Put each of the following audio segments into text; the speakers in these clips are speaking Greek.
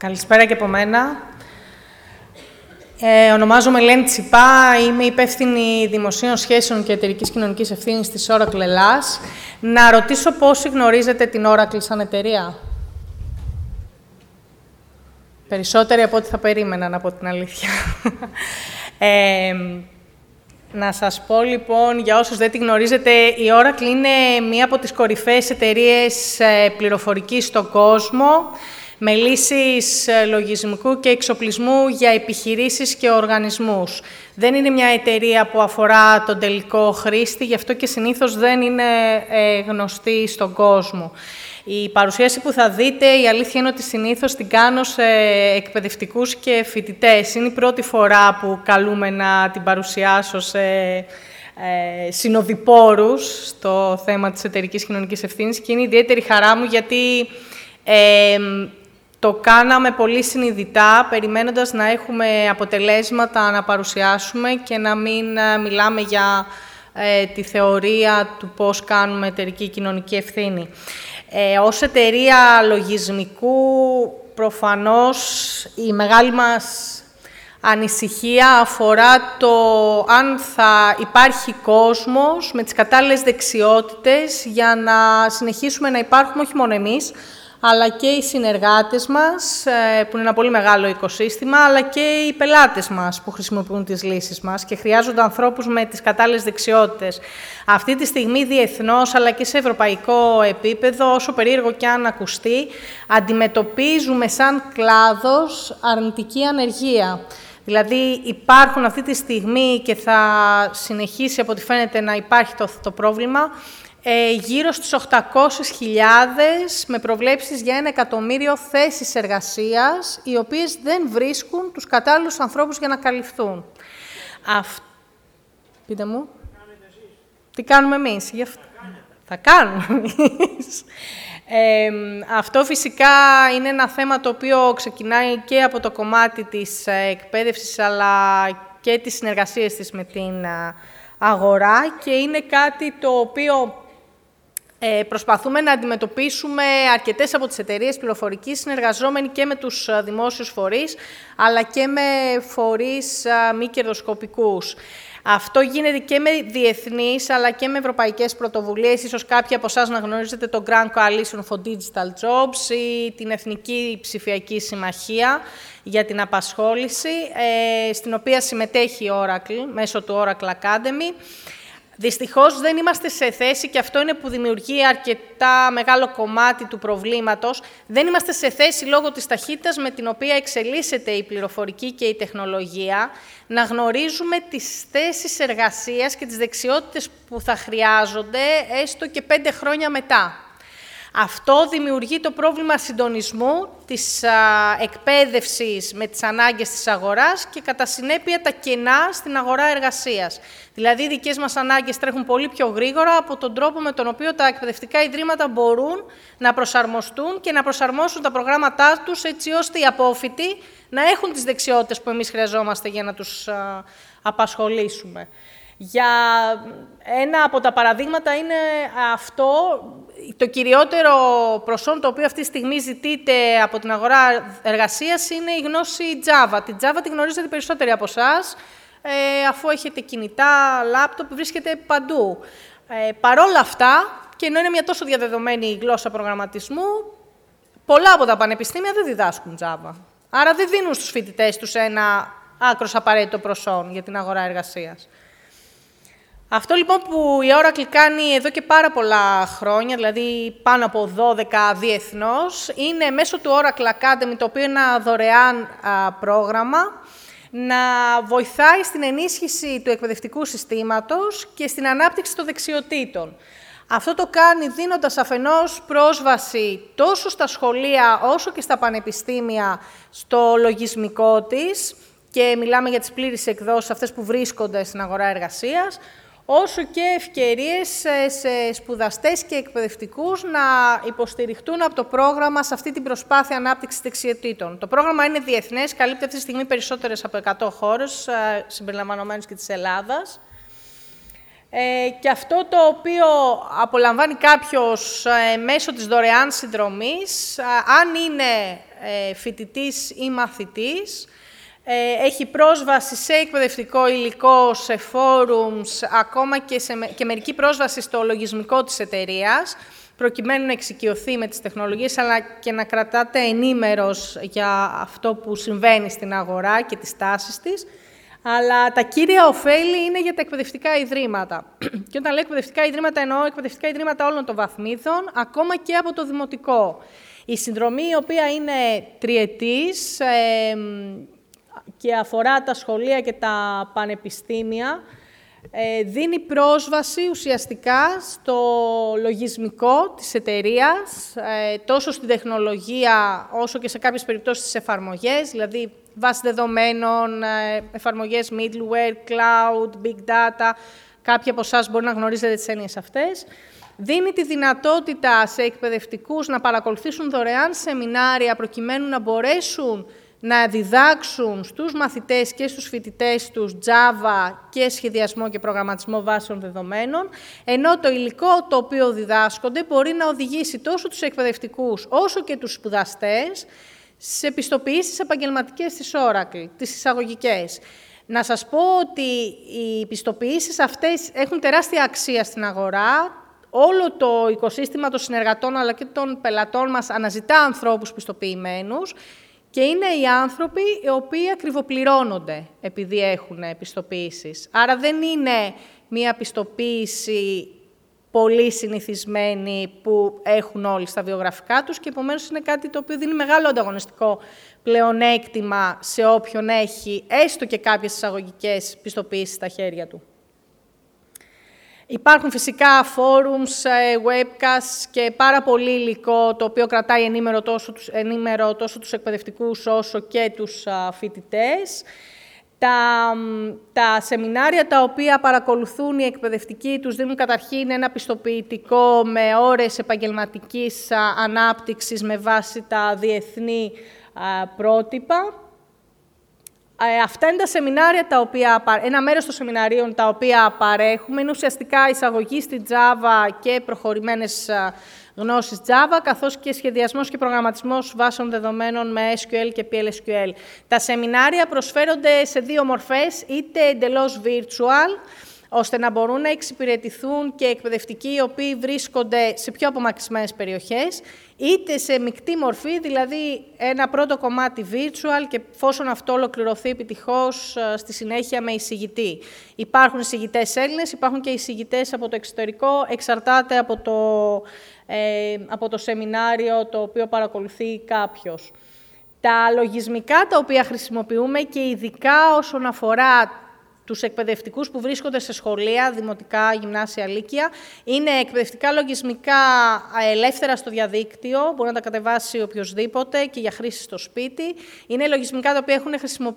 Καλησπέρα και από μένα. Ονομάζομαι Ελένη Τσιπά, είμαι υπεύθυνη δημοσίων σχέσεων και εταιρικής κοινωνικής ευθύνης της Oracle Ελλάς. Να ρωτήσω πόσοι γνωρίζετε την Oracle σαν εταιρεία. Περισσότεροι από ό,τι θα περίμενα, να πω την αλήθεια. Να σας πω λοιπόν, για όσους δεν τη γνωρίζετε, η Oracle είναι μία από τις κορυφαίες εταιρείες πληροφορικής στον κόσμο, με λύσεις λογισμικού και εξοπλισμού για επιχειρήσεις και οργανισμούς. Δεν είναι μια εταιρεία που αφορά τον τελικό χρήστη, γι' αυτό και συνήθως δεν είναι γνωστή στον κόσμο. Η παρουσίαση που θα δείτε, η αλήθεια είναι ότι συνήθως την κάνω σε εκπαιδευτικούς και φοιτητές. Είναι η πρώτη φορά που καλούμε να την παρουσιάσω σε συνοδοιπόρους στο θέμα της εταιρικής κοινωνικής ευθύνης και είναι ιδιαίτερη χαρά μου γιατί το κάναμε πολύ συνειδητά, περιμένοντας να έχουμε αποτελέσματα να παρουσιάσουμε και να μην μιλάμε για τη θεωρία του πώς κάνουμε εταιρική κοινωνική ευθύνη. Ως εταιρεία λογισμικού, προφανώς, η μεγάλη μας ανησυχία αφορά το αν θα υπάρχει κόσμος με τις κατάλληλες δεξιότητες για να συνεχίσουμε να υπάρχουμε όχι μόνο εμείς, αλλά και οι συνεργάτες μας, που είναι ένα πολύ μεγάλο οικοσύστημα, αλλά και οι πελάτες μας που χρησιμοποιούν τις λύσεις μας και χρειάζονται ανθρώπους με τις κατάλληλες δεξιότητες. Αυτή τη στιγμή διεθνώς, αλλά και σε ευρωπαϊκό επίπεδο, όσο περίεργο και αν ακουστεί, αντιμετωπίζουμε σαν κλάδος αρνητική ανεργία. Δηλαδή υπάρχουν αυτή τη στιγμή και θα συνεχίσει από ό,τι φαίνεται να υπάρχει το πρόβλημα, γύρω στις 800.000 με προβλέψεις για 1 εκατομμύριο θέσεις εργασίας, οι οποίες δεν βρίσκουν τους κατάλληλους ανθρώπους για να καλυφθούν. Πείτε μου. Τι κάνουμε εμείς. Θα κάνουμε εμείς. Αυτό φυσικά είναι ένα θέμα το οποίο ξεκινάει και από το κομμάτι της εκπαίδευσης, αλλά και τις συνεργασίες της με την αγορά και είναι κάτι το οποίο προσπαθούμε να αντιμετωπίσουμε αρκετές από τις εταιρείες πληροφορικής, συνεργαζόμενοι και με τους δημόσιους φορείς, αλλά και με φορείς μη κερδοσκοπικούς. Αυτό γίνεται και με διεθνείς, αλλά και με ευρωπαϊκές πρωτοβουλίες. Ίσως κάποιοι από εσάς να γνωρίζετε το Grand Coalition for Digital Jobs ή την Εθνική Ψηφιακή Συμμαχία για την απασχόληση, στην οποία συμμετέχει η Oracle μέσω του Oracle Academy. Δυστυχώς δεν είμαστε σε θέση, και αυτό είναι που δημιουργεί αρκετά μεγάλο κομμάτι του προβλήματος, δεν είμαστε σε θέση λόγω της ταχύτητας με την οποία εξελίσσεται η πληροφορική και η τεχνολογία, να γνωρίζουμε τις θέσεις εργασίας και τις δεξιότητες που θα χρειάζονται έστω και 5 χρόνια μετά. Αυτό δημιουργεί το πρόβλημα συντονισμού της εκπαίδευσης με τις ανάγκες της αγοράς και κατά συνέπεια τα κενά στην αγορά εργασίας. Δηλαδή, οι δικές μας ανάγκες τρέχουν πολύ πιο γρήγορα από τον τρόπο με τον οποίο τα εκπαιδευτικά ιδρύματα μπορούν να προσαρμοστούν και να προσαρμόσουν τα προγράμματά τους έτσι ώστε οι απόφοιτοι να έχουν τις δεξιότητες που εμείς χρειαζόμαστε για να τους απασχολήσουμε. Για ένα από τα παραδείγματα είναι αυτό, το κυριότερο προσόν το οποίο αυτή τη στιγμή ζητείται από την αγορά εργασίας είναι η γνώση Java. Την Java τη γνωρίζετε περισσότεροι από εσάς, αφού έχετε κινητά, λάπτοπ, βρίσκεται παντού. Παρόλα αυτά, και ενώ είναι μια τόσο διαδεδομένη γλώσσα προγραμματισμού, πολλά από τα πανεπιστήμια δεν διδάσκουν Java. Άρα δεν δίνουν στους φοιτητές τους ένα άκρως απαραίτητο προσόν για την αγορά εργασίας. Αυτό λοιπόν που η Oracle κάνει εδώ και πάρα πολλά χρόνια, δηλαδή πάνω από 12 διεθνώς, είναι μέσω του Oracle Academy, το οποίο είναι ένα δωρεάν πρόγραμμα, να βοηθάει στην ενίσχυση του εκπαιδευτικού συστήματος και στην ανάπτυξη των δεξιοτήτων. Αυτό το κάνει δίνοντας αφενός πρόσβαση τόσο στα σχολεία όσο και στα πανεπιστήμια στο λογισμικό της, και μιλάμε για τις πλήρεις εκδόσεις, αυτές που βρίσκονται στην αγορά εργασίας, όσο και ευκαιρίες σε σπουδαστές και εκπαιδευτικούς να υποστηριχτούν από το πρόγραμμα σε αυτή την προσπάθεια ανάπτυξης δεξιοτήτων. Το πρόγραμμα είναι διεθνές, καλύπτει αυτή τη στιγμή περισσότερες από 100 χώρες, συμπεριλαμβανομένες και της Ελλάδας. Και αυτό το οποίο απολαμβάνει κάποιος μέσω της δωρεάν συνδρομής, αν είναι φοιτητής ή μαθητής, έχει πρόσβαση σε εκπαιδευτικό υλικό, σε forums, ακόμα και μερική πρόσβαση στο λογισμικό της εταιρείας, προκειμένου να εξοικειωθεί με τις τεχνολογίες, αλλά και να κρατάτε ενήμερος για αυτό που συμβαίνει στην αγορά και τις τάσεις της. Αλλά τα κύρια ωφέλη είναι για τα εκπαιδευτικά ιδρύματα. Και όταν λέω εκπαιδευτικά ιδρύματα, εννοώ εκπαιδευτικά ιδρύματα όλων των βαθμίδων, ακόμα και από το δημοτικό. Η συνδρομή, η οποία είναι τριετής και αφορά τα σχολεία και τα πανεπιστήμια, δίνει πρόσβαση ουσιαστικά στο λογισμικό της εταιρείας, τόσο στην τεχνολογία όσο και σε κάποιες περιπτώσεις στις εφαρμογές, δηλαδή βάση δεδομένων, εφαρμογές middleware, cloud, big data. Κάποιοι από εσάς μπορεί να γνωρίζετε τις έννοιες αυτές. Δίνει τη δυνατότητα σε εκπαιδευτικούς να παρακολουθήσουν δωρεάν σεμινάρια προκειμένου να μπορέσουν να διδάξουν στους μαθητές και στους φοιτητές τους Java και σχεδιασμό και προγραμματισμό βάσεων δεδομένων, ενώ το υλικό το οποίο διδάσκονται μπορεί να οδηγήσει τόσο τους εκπαιδευτικούς όσο και τους σπουδαστές σε πιστοποιήσεις επαγγελματικές της Oracle, τις εισαγωγικές. Να σας πω ότι οι πιστοποιήσεις αυτές έχουν τεράστια αξία στην αγορά. Όλο το οικοσύστημα των συνεργατών αλλά και των πελατών μας αναζητά ανθρώπους πιστοποιημένους και είναι οι άνθρωποι οι οποίοι ακριβοπληρώνονται επειδή έχουν πιστοποιήσεις. Άρα δεν είναι μία πιστοποίηση πολύ συνηθισμένη που έχουν όλοι στα βιογραφικά τους και επομένως είναι κάτι το οποίο δίνει μεγάλο ανταγωνιστικό πλεονέκτημα σε όποιον έχει έστω και κάποιες εισαγωγικές πιστοποιήσεις στα χέρια του. Υπάρχουν φυσικά forums, webcasts και πάρα πολύ υλικό το οποίο κρατάει ενήμερο τόσο τους εκπαιδευτικούς όσο και τους φοιτητές. Τα σεμινάρια τα οποία παρακολουθούν οι εκπαιδευτικοί τους δίνουν καταρχήν ένα πιστοποιητικό με ώρες επαγγελματικής ανάπτυξης με βάση τα διεθνή πρότυπα. Αυτά είναι τα σεμινάρια ένα μέρος των σεμιναρίων τα οποία παρέχουμε. Είναι ουσιαστικά εισαγωγή στη Java και προχωρημένες γνώσεις Java, καθώς και σχεδιασμός και προγραμματισμός βάσεων δεδομένων με SQL και PLSQL. Τα σεμινάρια προσφέρονται σε δύο μορφές, είτε εντελώς virtual, ώστε να μπορούν να εξυπηρετηθούν και εκπαιδευτικοί οι οποίοι βρίσκονται σε πιο απομακρυσμένες περιοχές, είτε σε μεικτή μορφή, δηλαδή ένα πρώτο κομμάτι virtual και εφόσον αυτό ολοκληρωθεί επιτυχώς στη συνέχεια με εισηγητή. Υπάρχουν εισηγητές Έλληνες, υπάρχουν και εισηγητές από το εξωτερικό, εξαρτάται από το σεμινάριο το οποίο παρακολουθεί κάποιος. Τα λογισμικά τα οποία χρησιμοποιούμε και ειδικά όσον αφορά τους εκπαιδευτικούς που βρίσκονται σε σχολεία, δημοτικά, γυμνάσια, λύκεια, είναι εκπαιδευτικά λογισμικά ελεύθερα στο διαδίκτυο, μπορεί να τα κατεβάσει οποιοσδήποτε και για χρήση στο σπίτι. Είναι λογισμικά τα οποία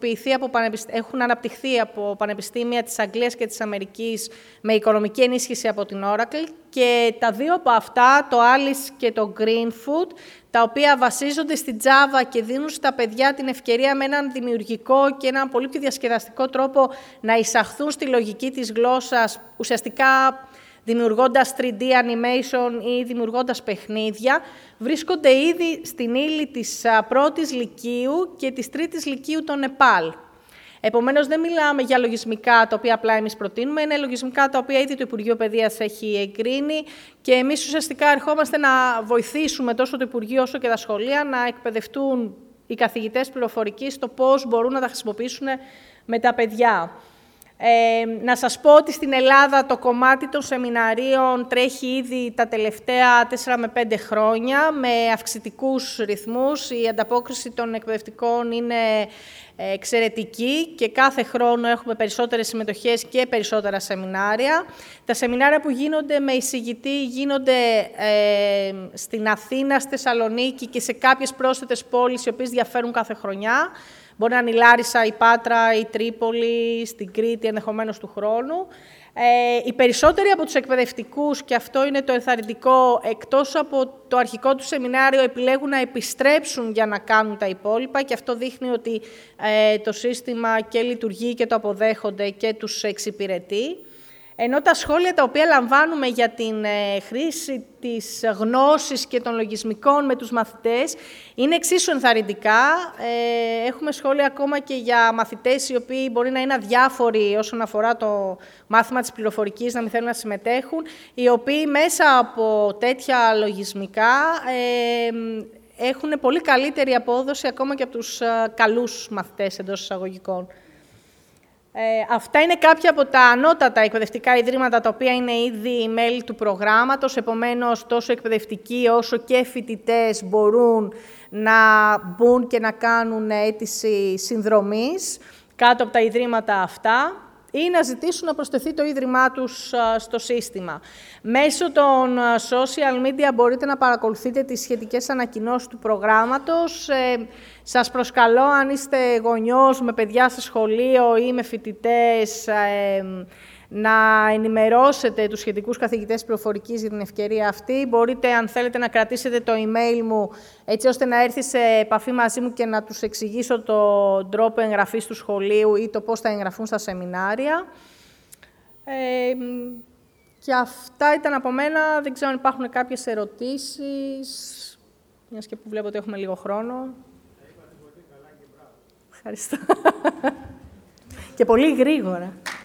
έχουν αναπτυχθεί από πανεπιστήμια της Αγγλίας και της Αμερικής με οικονομική ενίσχυση από την Oracle και τα δύο από αυτά, το Alice και το Greenfoot, τα οποία βασίζονται στη Java και δίνουν στα παιδιά την ευκαιρία με έναν δημιουργικό και έναν πολύ πιο διασκεδαστικό τρόπο να εισαχθούν στη λογική της γλώσσας, ουσιαστικά δημιουργώντας 3D animation ή δημιουργώντας παιχνίδια, βρίσκονται ήδη στην ύλη της πρώτης λυκείου και της τρίτης λυκείου των Νεπάλ. Επομένως, δεν μιλάμε για λογισμικά τα οποία απλά εμείς προτείνουμε, είναι λογισμικά τα οποία ήδη το Υπουργείο Παιδείας έχει εγκρίνει και εμείς ουσιαστικά ερχόμαστε να βοηθήσουμε τόσο το Υπουργείο όσο και τα σχολεία να εκπαιδευτούν οι καθηγητές πληροφορικής στο πώς μπορούν να τα χρησιμοποιήσουν με τα παιδιά. Να σας πω ότι στην Ελλάδα το κομμάτι των σεμιναρίων τρέχει ήδη τα τελευταία 4 με 5 χρόνια με αυξητικούς ρυθμούς. Η ανταπόκριση των εκπαιδευτικών είναι εξαιρετική και κάθε χρόνο έχουμε περισσότερες συμμετοχές και περισσότερα σεμινάρια. Τα σεμινάρια που γίνονται με εισηγητή γίνονται στην Αθήνα, στη Θεσσαλονίκη και σε κάποιες πρόσθετες πόλεις οι οποίες διαφέρουν κάθε χρονιά. Μπορεί να είναι η Λάρισα, η Πάτρα, η Τρίπολη, στην Κρήτη ενδεχομένως του χρόνου. Οι περισσότεροι από τους εκπαιδευτικούς, και αυτό είναι το ενθαρρυντικό, εκτός από το αρχικό του σεμινάριο, επιλέγουν να επιστρέψουν για να κάνουν τα υπόλοιπα και αυτό δείχνει ότι το σύστημα και λειτουργεί και το αποδέχονται και τους εξυπηρετεί. Ενώ τα σχόλια τα οποία λαμβάνουμε για την χρήση της γνώσης και των λογισμικών με τους μαθητές είναι εξίσου ενθαρρυντικά. Έχουμε σχόλια ακόμα και για μαθητές οι οποίοι μπορεί να είναι αδιάφοροι όσον αφορά το μάθημα της πληροφορικής, να μην θέλουν να συμμετέχουν, οι οποίοι μέσα από τέτοια λογισμικά έχουν πολύ καλύτερη απόδοση ακόμα και από τους καλούς μαθητές εντός εισαγωγικών. Αυτά είναι κάποια από τα ανώτατα εκπαιδευτικά ιδρύματα, τα οποία είναι ήδη μέλη του προγράμματος. Επομένως, τόσο εκπαιδευτικοί όσο και φοιτητές μπορούν να μπουν και να κάνουν αίτηση συνδρομής κάτω από τα ιδρύματα αυτά ή να ζητήσουν να προσθεθεί το ίδρυμά τους στο σύστημα. Μέσω των social media μπορείτε να παρακολουθείτε τις σχετικές ανακοινώσεις του προγράμματος. Σας προσκαλώ, αν είστε γονιός με παιδιά σε σχολείο ή με φοιτητές, να ενημερώσετε τους σχετικούς καθηγητές πληροφορικής για την ευκαιρία αυτή. Μπορείτε, αν θέλετε, να κρατήσετε το email μου, έτσι ώστε να έρθει σε επαφή μαζί μου και να τους εξηγήσω τον τρόπο εγγραφής του σχολείου ή το πώς θα εγγραφούν στα σεμινάρια. Και αυτά ήταν από μένα. Δεν ξέρω αν υπάρχουν κάποιες ερωτήσεις, μιας και που βλέπω ότι έχουμε λίγο χρόνο. Ευχαριστώ. Και πολύ γρήγορα.